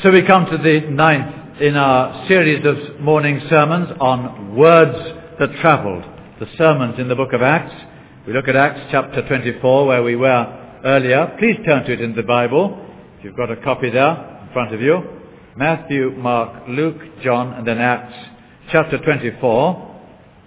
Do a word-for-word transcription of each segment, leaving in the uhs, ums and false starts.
So we come to the ninth in our series of morning sermons on words that travelled, the sermons in the book of Acts. We look at Acts chapter twenty-four, where we were earlier. Please turn to it in the Bible, if you've got a copy there in front of you. Matthew, Mark, Luke, John, and then Acts chapter twenty-four,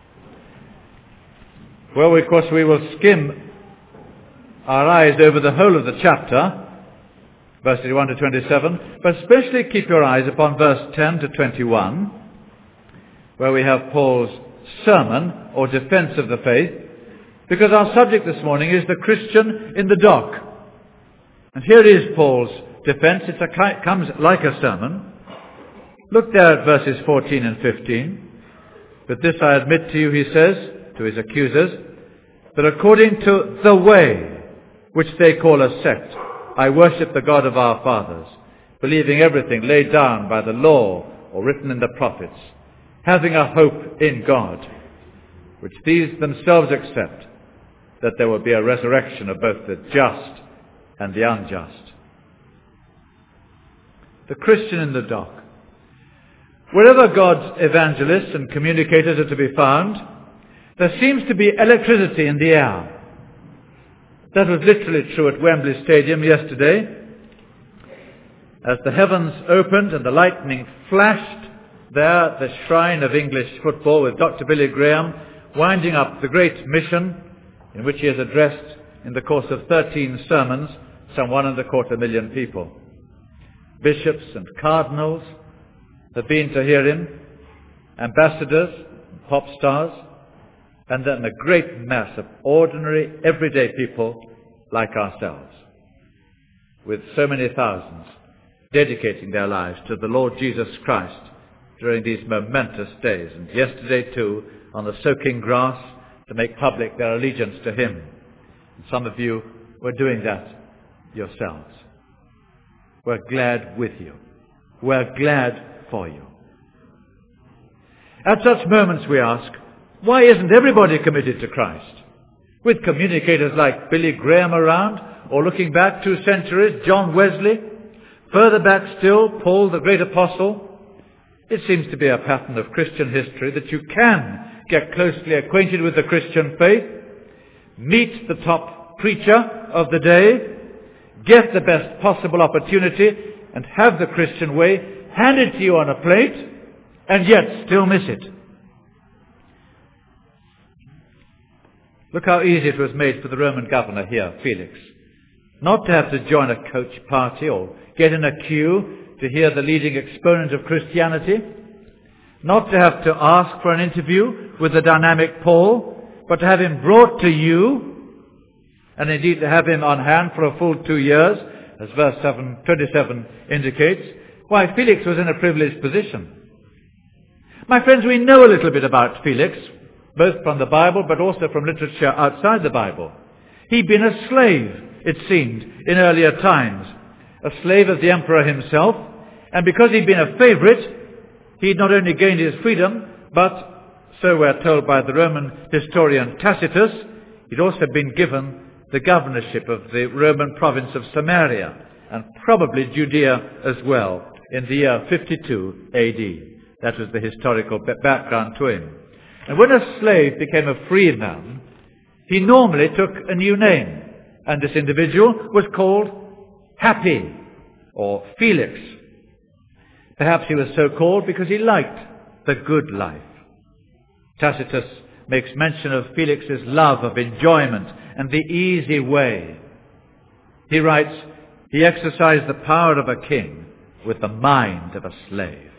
where we, of course we will skim our eyes over the whole of the chapter, verses one to twenty-seven, but especially keep your eyes upon verse ten to twenty-one, where we have Paul's sermon or defense of the faith, because our subject this morning is the Christian in the dock. And here is Paul's defense. It comes like a sermon. Look there at verses fourteen and fifteen. But this I admit to you, he says to his accusers, that according to the way which they call a sect, I worship the God of our fathers, believing everything laid down by the law or written in the prophets, having a hope in God, which these themselves accept, that there will be a resurrection of both the just and the unjust. The Christian in the dock. Wherever God's evangelists and communicators are to be found, there seems to be electricity in the air. That was literally true at Wembley Stadium yesterday. As the heavens opened and the lightning flashed there at the shrine of English football with Doctor Billy Graham winding up the great mission in which he has addressed in the course of thirteen sermons some one and a quarter million people. Bishops and cardinals have been to hear him, ambassadors, pop stars, and then a great mass of ordinary, everyday people like ourselves, with so many thousands dedicating their lives to the Lord Jesus Christ during these momentous days, and yesterday too, on the soaking grass, to make public their allegiance to him. And some of you were doing that yourselves. We're glad with you. We're glad for you. At such moments we ask, why isn't everybody committed to Christ? With communicators like Billy Graham around, or looking back two centuries, John Wesley, further back still, Paul the great apostle, it seems to be a pattern of Christian history that you can get closely acquainted with the Christian faith, meet the top preacher of the day, get the best possible opportunity, and have the Christian way handed to you on a plate, and yet still miss it. Look how easy it was made for the Roman governor here, Felix, not to have to join a coach party or get in a queue to hear the leading exponent of Christianity, not to have to ask for an interview with the dynamic Paul, but to have him brought to you, and indeed to have him on hand for a full two years, as verse seven, twenty-seven indicates. Why, Felix was in a privileged position. My friends, we know a little bit about Felix, both from the Bible but also from literature outside the Bible. He'd been a slave, it seemed, in earlier times, a slave of the emperor himself, and because he'd been a favourite, he'd not only gained his freedom, but, so we're told by the Roman historian Tacitus, he'd also been given the governorship of the Roman province of Samaria, and probably Judea as well, in the year fifty-two A D. That was the historical background to him. And when a slave became a free man, he normally took a new name, and this individual was called Happy, or Felix. Perhaps he was so called because he liked the good life. Tacitus makes mention of Felix's love of enjoyment and the easy way. He writes, he exercised the power of a king with the mind of a slave.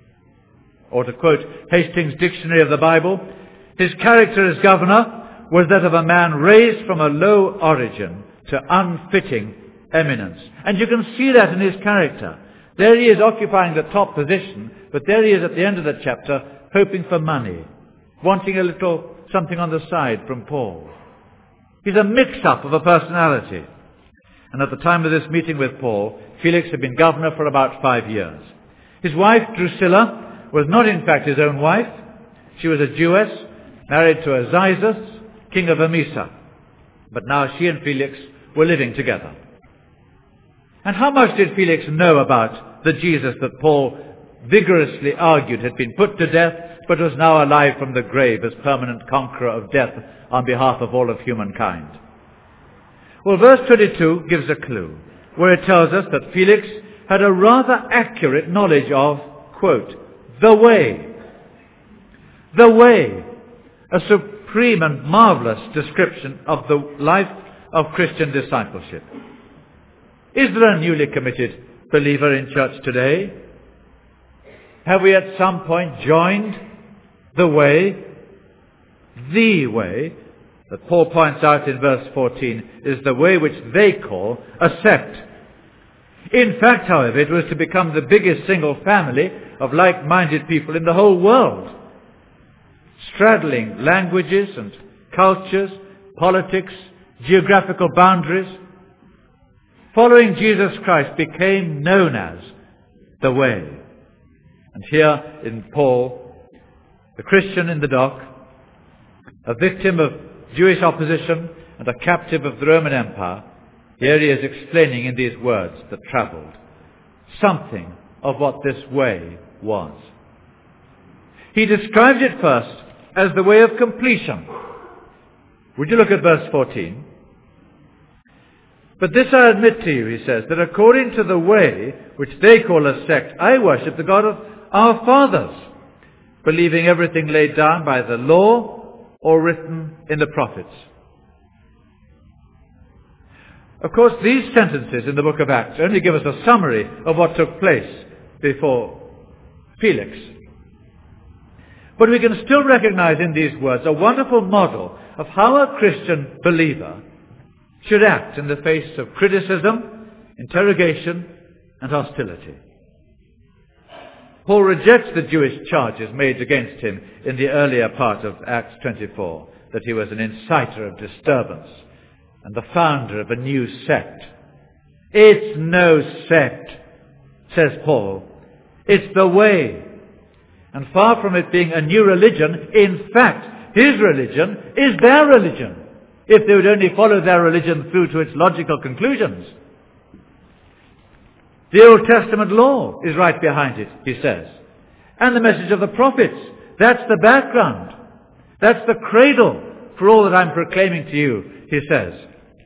Or to quote Hastings' Dictionary of the Bible, his character as governor was that of a man raised from a low origin to unfitting eminence. And you can see that in his character. There he is occupying the top position, but there he is at the end of the chapter hoping for money, wanting a little something on the side from Paul. He's a mix-up of a personality. And at the time of this meeting with Paul, Felix had been governor for about five years. His wife, Drusilla, was not in fact his own wife. She was a Jewess, married to Azizus, king of Emesa. But now she and Felix were living together. And how much did Felix know about the Jesus that Paul vigorously argued had been put to death, but was now alive from the grave as permanent conqueror of death on behalf of all of humankind? Well, verse twenty-two gives a clue, where it tells us that Felix had a rather accurate knowledge of, quote, the way. The way. A supreme and marvelous description of the life of Christian discipleship. Is there a newly committed believer in church today? Have we at some point joined the way? The way that Paul points out in verse fourteen is the way which they call a sect. In fact, however, it was to become the biggest single family of like-minded people in the whole world, straddling languages and cultures, politics, geographical boundaries. Following Jesus Christ became known as the way. And here in Paul, the Christian in the dock, a victim of Jewish opposition and a captive of the Roman Empire, here he is explaining in these words that travelled something of what this way was. He describes it first as the way of completion. Would you look at verse fourteen? But this I admit to you, he says, that according to the way which they call a sect, I worship the God of our fathers, believing everything laid down by the law or written in the prophets. Of course, these sentences in the book of Acts only give us a summary of what took place before Felix. But we can still recognize in these words a wonderful model of how a Christian believer should act in the face of criticism, interrogation, and hostility. Paul rejects the Jewish charges made against him in the earlier part of Acts twenty-four, that he was an inciter of disturbance and the founder of a new sect. It's no sect, says Paul. It's the way. And far from it being a new religion, in fact, his religion is their religion, if they would only follow their religion through to its logical conclusions. The Old Testament law is right behind it, he says. And the message of the prophets. That's the background. That's the cradle for all that I'm proclaiming to you, he says.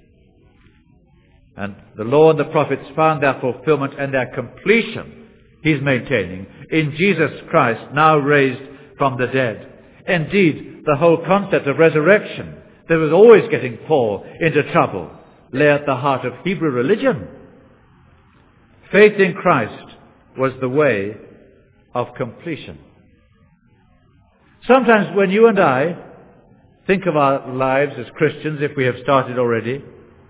And the law and the prophets found their fulfillment and their completion, he's maintaining, in Jesus Christ, now raised from the dead. Indeed, the whole concept of resurrection that was always getting Paul into trouble lay at the heart of Hebrew religion. Faith in Christ was the way of completion. Sometimes when you and I think of our lives as Christians, if we have started already,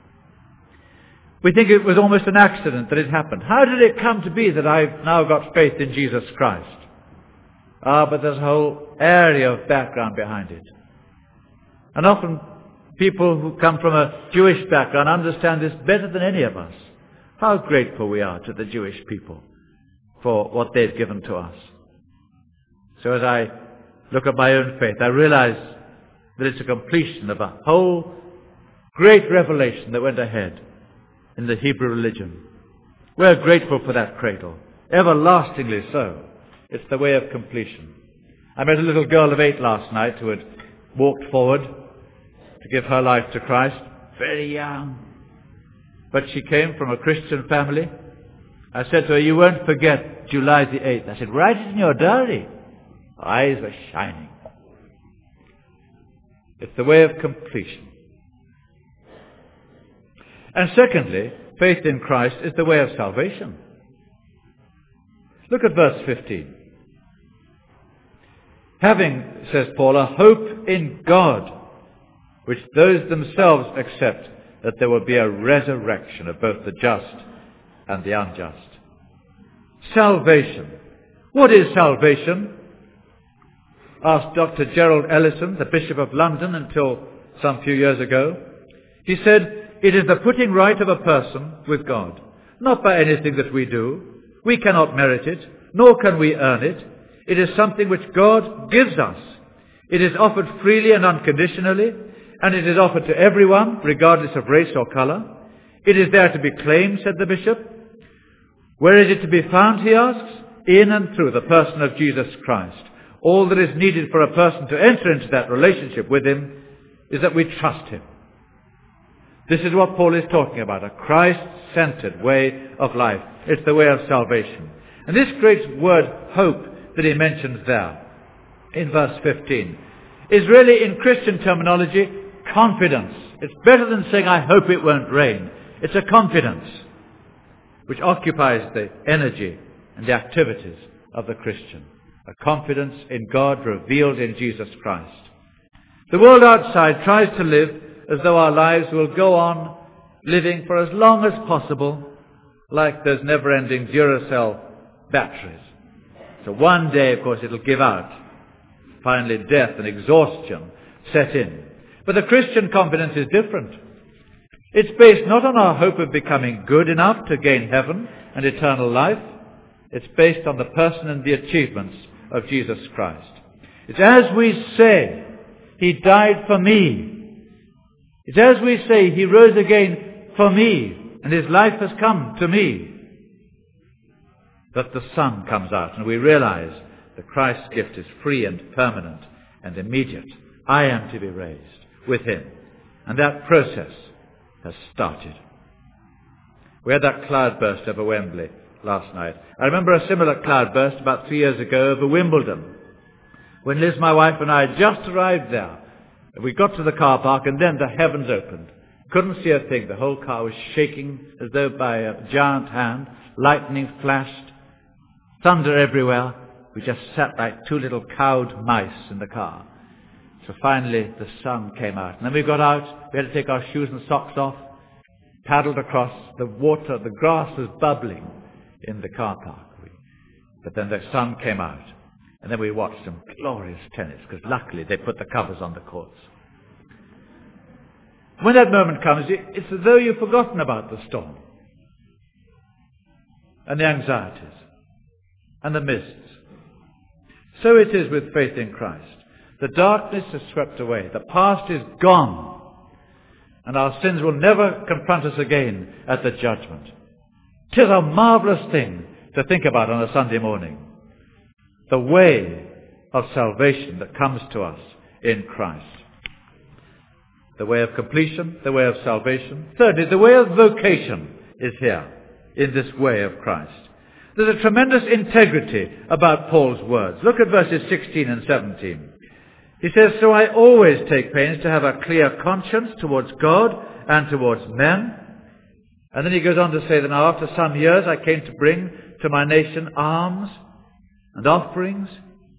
we think it was almost an accident that it happened. How did it come to be that I've now got faith in Jesus Christ? Ah, but there's a whole area of background behind it. And often people who come from a Jewish background understand this better than any of us. How grateful we are to the Jewish people for what they've given to us. So as I look at my own faith, I realize that it's a completion of a whole great revelation that went ahead in the Hebrew religion. We're grateful for that cradle, everlastingly so. It's the way of completion. I met a little girl of eight last night who had walked forward to give her life to Christ, very young. But she came from a Christian family. I said to her, you won't forget July the eighth. I said, write it in your diary. Her eyes were shining. It's the way of completion. And secondly, faith in Christ is the way of salvation. Look at verse fifteen. Having, says Paul, a hope in God, which those themselves accept, that there will be a resurrection of both the just and the unjust. Salvation. What is salvation? Asked Doctor Gerald Ellison, the Bishop of London, until some few years ago. He said, it is the putting right of a person with God, not by anything that we do. We cannot merit it, nor can we earn it. It is something which God gives us. It is offered freely and unconditionally, and it is offered to everyone, regardless of race or colour. It is there to be claimed, said the bishop, Where is it to be found, he asks? In and through the person of Jesus Christ. All that is needed for a person to enter into that relationship with him is that we trust him. This is what Paul is talking about, a Christ-centered way of life. It's the way of salvation. And this great word, hope, that he mentions there in verse fifteen, is really, in Christian terminology, confidence. It's better than saying, I hope it won't rain. It's a confidence which occupies the energy and the activities of the Christian. A confidence in God revealed in Jesus Christ. The world outside tries to live as though our lives will go on living for as long as possible, like those never-ending Duracell batteries. So one day, of course, it'll give out. Finally, death and exhaustion set in. But the Christian confidence is different. It's based not on our hope of becoming good enough to gain heaven and eternal life. It's based on the person and the achievements of Jesus Christ. It's as we say, he died for me. It's as we say, he rose again for me, and his life has come to me, that the sun comes out, and we realize that Christ's gift is free and permanent and immediate. I am to be raised with him. And that process has started. We had that cloudburst over Wembley last night. I remember a similar cloudburst about three years ago over Wimbledon, when Liz, my wife, and I had just arrived there. We got to the car park, and then the heavens opened. Couldn't see a thing. The whole car was shaking as though by a giant hand. Lightning flashed. Thunder everywhere. We just sat like two little cowed mice in the car. So finally the sun came out. And then we got out. We had to take our shoes and socks off. Paddled across. The water, the grass was bubbling in the car park. But then the sun came out. And then we watched some glorious tennis, because luckily they put the covers on the courts. When that moment comes, it's as though you've forgotten about the storm and the anxieties and the mists. So it is with faith in Christ. The darkness is swept away. The past is gone. And our sins will never confront us again at the judgment. 'Tis a marvelous thing to think about on a Sunday morning. The way of salvation that comes to us in Christ. The way of completion, the way of salvation. Thirdly, the way of vocation is here in this way of Christ. There's a tremendous integrity about Paul's words. Look at verses sixteen and seventeen. He says, so I always take pains to have a clear conscience towards God and towards men. And then he goes on to say that now after some years I came to bring to my nation alms and offerings.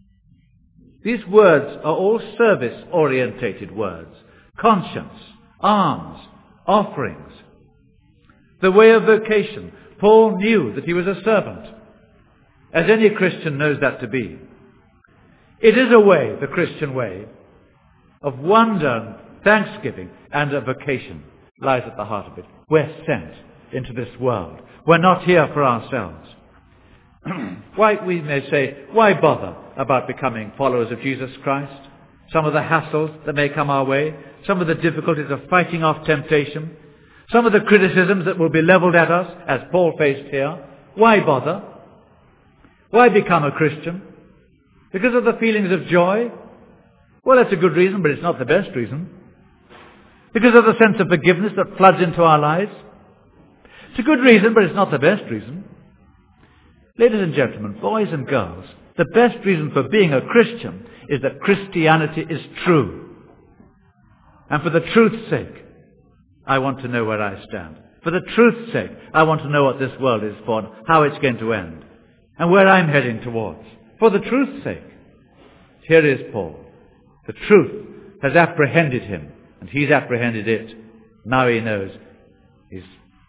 These words are all service-orientated words. Conscience, alms, offerings. The way of vocation. Paul knew that he was a servant, as any Christian knows that to be. It is a way, the Christian way, of wonder, thanksgiving, and a vocation lies at the heart of it. We're sent into this world. We're not here for ourselves. Why, we may say, why bother about becoming followers of Jesus Christ? Some of the hassles that may come our way, some of the difficulties of fighting off temptation, some of the criticisms that will be leveled at us, as Paul faced here. Why bother? Why become a Christian? Because of the feelings of joy? Well, that's a good reason, but it's not the best reason. Because of the sense of forgiveness that floods into our lives? It's a good reason, but it's not the best reason. Ladies and gentlemen, boys and girls, the best reason for being a Christian is that Christianity is true. And for the truth's sake, I want to know where I stand. For the truth's sake, I want to know what this world is for, and how it's going to end, and where I'm heading towards. For the truth's sake. Here is Paul. The truth has apprehended him, and he's apprehended it. Now he knows he's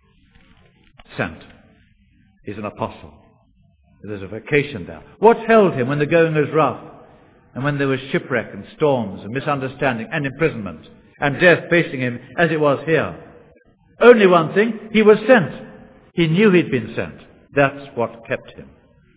sent. He's an apostle. There's a vocation there. What held him when the going was rough, and when there was shipwreck and storms and misunderstanding and imprisonment and death facing him as it was here? Only one thing, he was sent. He knew he'd been sent. That's what kept him.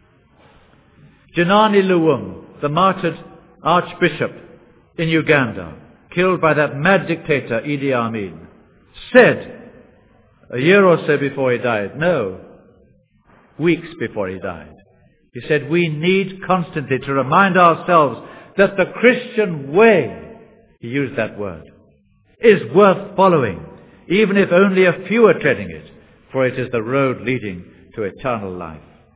Janani Luwum, the martyred archbishop in Uganda, killed by that mad dictator Idi Amin, said a year or so before he died, no, weeks before he died. He said, we need constantly to remind ourselves that the Christian way, he used that word, is worth following, even if only a few are treading it, for it is the road leading to eternal life.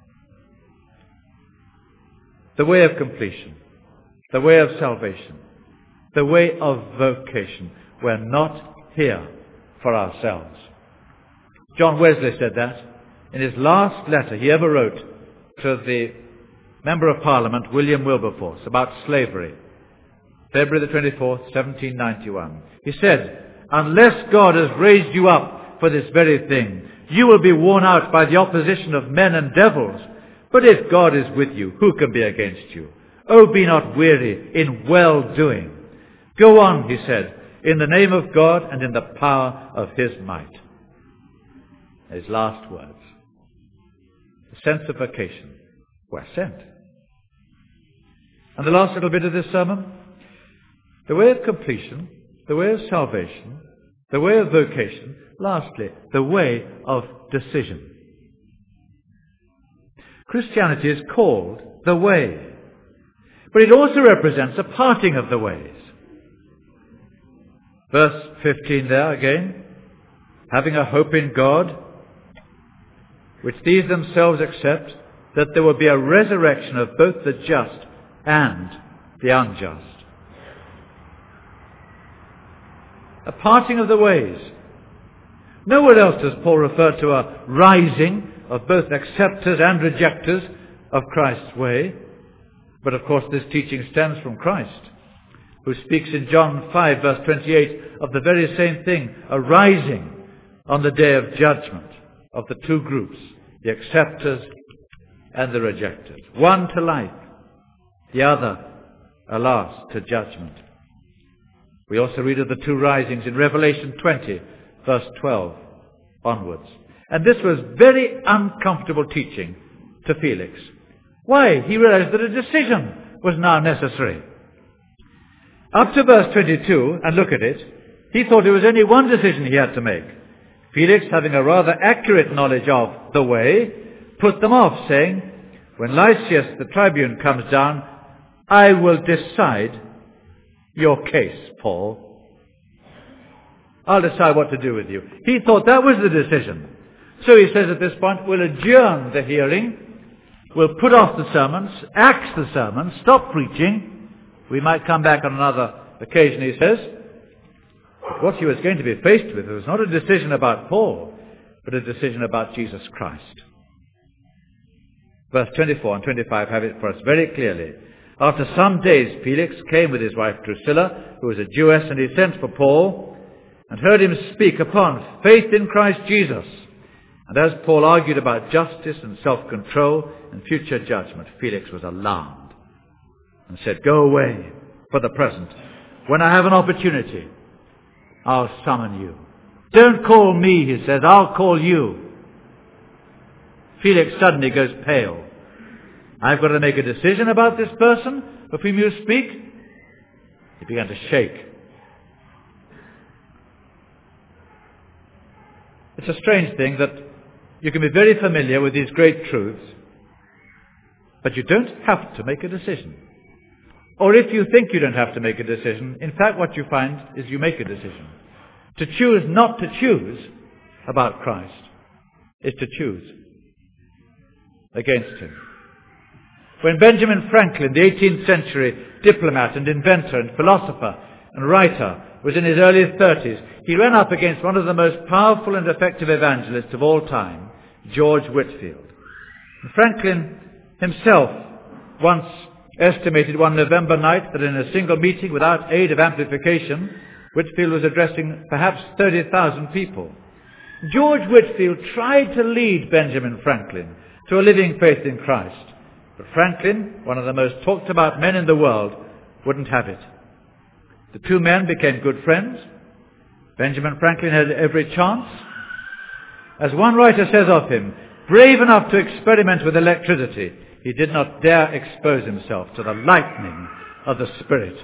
The way of completion, the way of salvation, the way of vocation. We're not here for ourselves. John Wesley said that in his last letter he ever wrote to the Member of Parliament, William Wilberforce, about slavery, February the twenty-fourth, seventeen ninety-one. He said, unless God has raised you up for this very thing, you will be worn out by the opposition of men and devils. But if God is with you, who can be against you? Oh, be not weary in well-doing. Go on, he said, in the name of God and in the power of his might. His last words. The sense of vocation. We're sent. And the last little bit of this sermon. The way of completion, the way of salvation, the way of vocation. Lastly, the way of decision. Christianity is called the way. But it also represents a parting of the ways. Verse fifteen there again. Having a hope in God, which these themselves accept, that there will be a resurrection of both the just and the unjust. A parting of the ways. Nowhere else does Paul refer to a rising of both acceptors and rejectors of Christ's way. But of course this teaching stems from Christ, who speaks in John five verse twenty-eight of the very same thing, a rising on the day of judgment of the two groups, the acceptors and the rejectors. One to life, the other, alas, to judgment. We also read of the two risings in Revelation twenty, verse twelve onwards. And this was very uncomfortable teaching to Felix. Why? He realized that a decision was now necessary. Up to verse twenty-two, and look at it, he thought it was only one decision he had to make. Felix, having a rather accurate knowledge of the way, put them off, saying, when Lysias the tribune comes down, I will decide your case, Paul. I'll decide what to do with you. He thought that was the decision. So he says at this point, we'll adjourn the hearing, we'll put off the sermons, axe the sermons, stop preaching. We might come back on another occasion, he says. But what he was going to be faced with was not a decision about Paul, but a decision about Jesus Christ. Verse twenty-four and twenty-five have it for us very clearly. After some days, Felix came with his wife Drusilla, who was a Jewess, and he sent for Paul, and heard him speak upon faith in Christ Jesus. And as Paul argued about justice and self-control and future judgment, Felix was alarmed and said, go away for the present. When I have an opportunity, I'll summon you. Don't call me, he says, I'll call you. Felix suddenly goes pale. I've got to make a decision about this person of whom you speak. He began to shake. It's a strange thing that you can be very familiar with these great truths, but you don't have to make a decision. Or if you think you don't have to make a decision, in fact what you find is you make a decision. To choose not to choose about Christ is to choose against him. When Benjamin Franklin, the eighteenth century diplomat and inventor and philosopher and writer, was in his early thirties, he ran up against one of the most powerful and effective evangelists of all time, George Whitefield. And Franklin himself once estimated one November night that in a single meeting without aid of amplification, Whitefield was addressing perhaps thirty thousand people. George Whitefield tried to lead Benjamin Franklin to a living faith in Christ. But Franklin, one of the most talked about men in the world, wouldn't have it. The two men became good friends. Benjamin Franklin had every chance. As one writer says of him, brave enough to experiment with electricity, he did not dare expose himself to the lightning of the Spirit.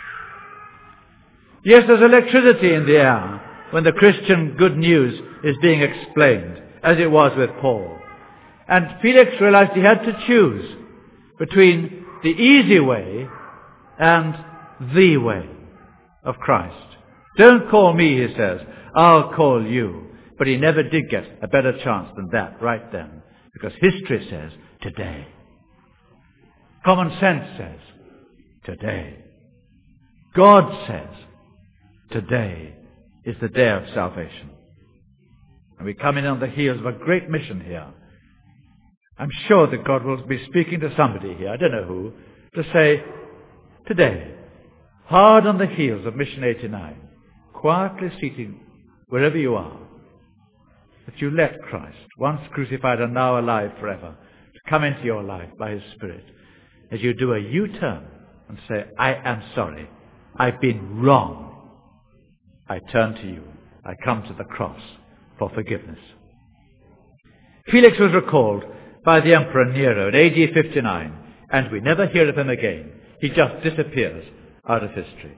Yes, there's electricity in the air when the Christian good news is being explained, as it was with Paul. And Felix realized he had to choose between the easy way and the way of Christ. Don't call me, he says, I'll call you. But he never did get a better chance than that right then, because history says today. Common sense says today. God says today is the day of salvation. And we come in on the heels of a great mission here. I'm sure that God will be speaking to somebody here, I don't know who, to say, today, hard on the heels of Mission eighty-nine, quietly seating wherever you are, that you let Christ, once crucified and now alive forever, to come into your life by His Spirit, as you do a U-turn and say, I am sorry, I've been wrong. I turn to you. I come to the cross for forgiveness. Felix was recalled by the Emperor Nero in A D fifty-nine, and we never hear of him again. He just disappears out of history.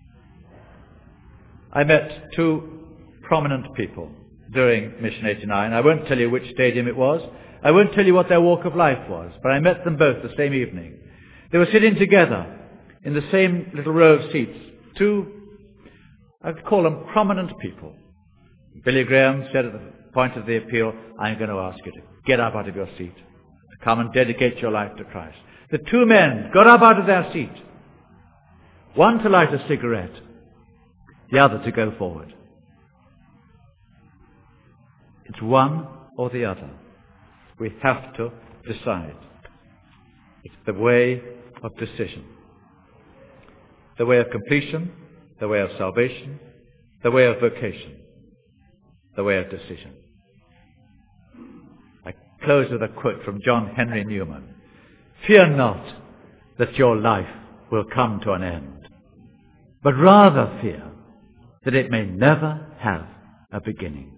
I met two prominent people during Mission eighty-nine. I won't tell you which stadium it was. I won't tell you what their walk of life was, but I met them both the same evening. They were sitting together in the same little row of seats. Two, I'd call them prominent people. Billy Graham said at the point of the appeal, I'm going to ask you to get up out of your seat, to come and dedicate your life to Christ. The two men got up out of their seat, one to light a cigarette, the other to go forward. It's one or the other. We have to decide. It's the way of decision. The way of completion, the way of salvation, the way of vocation, the way of decision. I close with a quote from John Henry Newman. Fear not that your life will come to an end, but rather fear that it may never have a beginning.